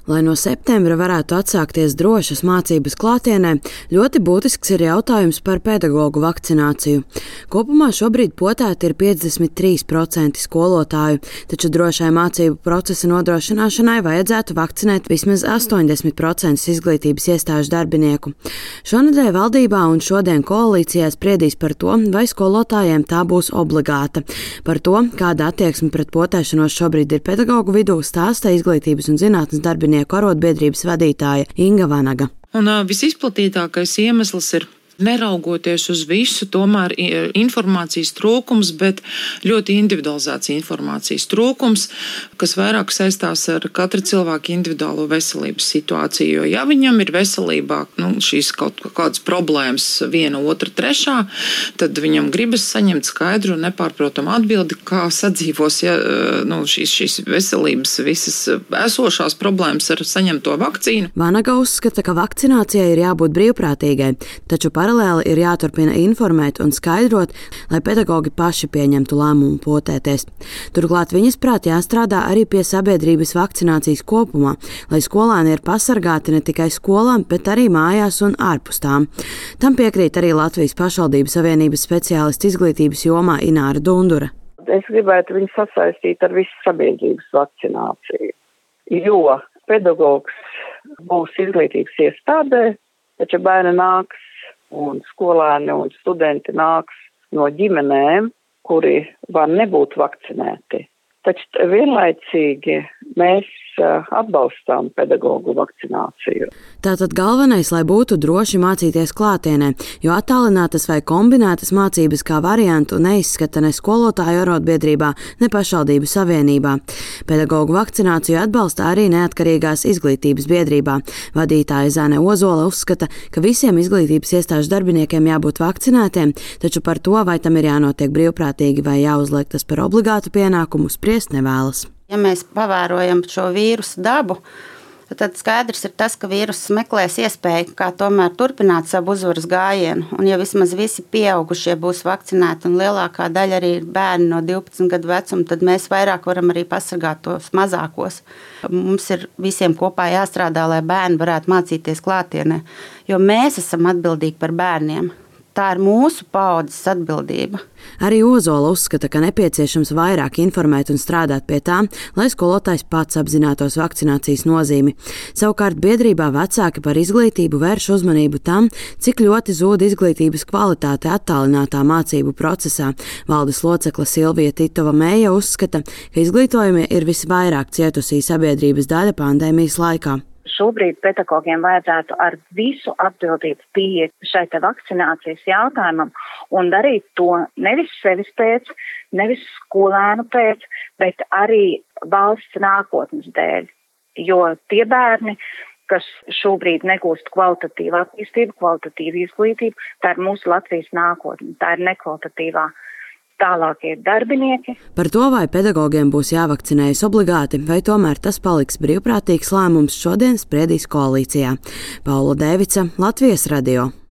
Lai no septembra varētu atsākties drošas mācības klātienē, ļoti būtisks ir jautājums par pedagoģu vakcināciju. Kopumā šobrīd potēti ir 53% skolotāju, taču drošai mācību procesa nodrošināšanai vajadzētu vakcinēt vismaz 80% izglītības iestāžu darbinieku. Šonedēļ valdībā un šodien koalīcijā spriedīs par to, vai skolotājiem tā būs obligāta. Par to, kāda attieksme pret potēšanos šobrīd ir pedagoģu vidū, stāsta Izglītības un zinātnes darbinieku arotbiedrības vadītāja Inga Vanaga. Un visizplatītākais iemesls ir, neraugoties uz visu, tomēr informācijas trūkums, bet ļoti individualizēts informācijas trūkums, kas vairāk saistās ar katra cilvēka individuālo veselības situāciju. Jo ja viņam ir veselībā šīs kaut kādas problēmas, viena, otra, trešā, tad viņam gribas saņemt skaidru un nepārprotamu atbildi, kā sadzīvos šīs veselības visas esošās problēmas ar saņemto vakcīnu. Vanaga uzskata, ka vakcinācijai ir jābūt brīvprātīgai, taču paralēli ir jāturpina informēt un skaidrot, lai pedagoģi paši pieņemtu lēmumu potēties. Turklāt viņas prāt jāstrādā arī pie sabiedrības vakcinācijas kopumā, lai skolēni ir pasargāti ne tikai skolām, bet arī mājās un ārpus tām. Tam piekrīt arī Latvijas pašvaldību savienības speciālists izglītības jomā Ināra Dundura. Es gribētu viņu sasaistīt ar visu sabiedrības vakcināciju, jo pedagogs būs izglītības iestādē, taču bērni nāks un skolēni un studenti nāks no ģimenēm, kuri var nebūt vakcinēti. Taču vienlaicīgi mēs atbalstām pedagoģu vakcināciju. Tātad galvenais, lai būtu droši mācīties klātienē, jo attālinātas vai kombinētas mācības kā variantu neizskata ne skolotāju arotbiedrībā, ne pašvaldību savienībā. Pedagoģu vakcināciju atbalsta arī Neatkarīgās izglītības biedrībā. Vadītāja Zane Ozola uzskata, ka visiem izglītības iestāžu darbiniekiem jābūt vakcinētiem, taču par to, vai tam ir jānotiek brīvprātīgi vai jāuzliek tas par obligātu pienākumu, spriest nevēlas. Ja mēs pavērojam šo vīrusu dabu, tad skaidrs ir tas, ka vīruss meklēs iespēju, kā tomēr turpināt savu uzvaras gājienu. Un ja vismaz visi pieaugušie būs vakcinēti un lielākā daļa arī ir bērni no 12 gadu vecuma, tad mēs vairāk varam arī pasargāt tos mazākos. Mums ir visiem kopā jāstrādā, lai bērni varētu mācīties klātienē, jo mēs esam atbildīgi par bērniem. Tā ir mūsu paaudzes atbildība. Arī Ozola uzskata, ka nepieciešams vairāk informēt un strādāt pie tā, lai skolotājs pats apzinātos vakcinācijas nozīmi. Savukārt biedrībā vecāki par izglītību vērš uzmanību tam, cik ļoti zūd izglītības kvalitāte attālinātā mācību procesā. Valdes locekle Silvija Titova Meija uzskata, ka izglītojumi ir visvairāk cietusī sabiedrības daļa pandēmijas laikā. Šobrīd pedagogiem vajadzētu ar visu atbildību pieiet šai vakcinācijas jautājumam un darīt to nevis sevis pēc, nevis skolēnu pēc, bet arī valsts nākotnes dēļ. Jo tie bērni, kas šobrīd negūst kvalitatīvu attīstību, kvalitatīvu izglītību, tā ir mūsu Latvijas nākotne, tā ir nekvalitatīvā. Tālākie darbinieki. Par to, vai pedagogiem būs jāvakcinējas obligāti, vai tomēr tas paliks brīvprātīgs lēmums, šodien spriedīs koalīcijā. Paula Dēvica, Latvijas radio.